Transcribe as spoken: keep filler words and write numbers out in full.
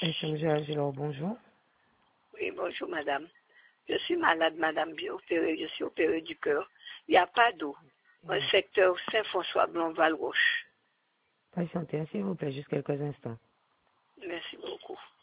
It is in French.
S M G Agilor, bonjour. Oui, bonjour madame. Je suis malade, madame, bien opérée, je suis opérée du cœur. Il n'y a pas d'eau. Un secteur Saint-François-Blanc-Valroche. Patientez, s'il vous plaît, juste quelques instants. Merci beaucoup.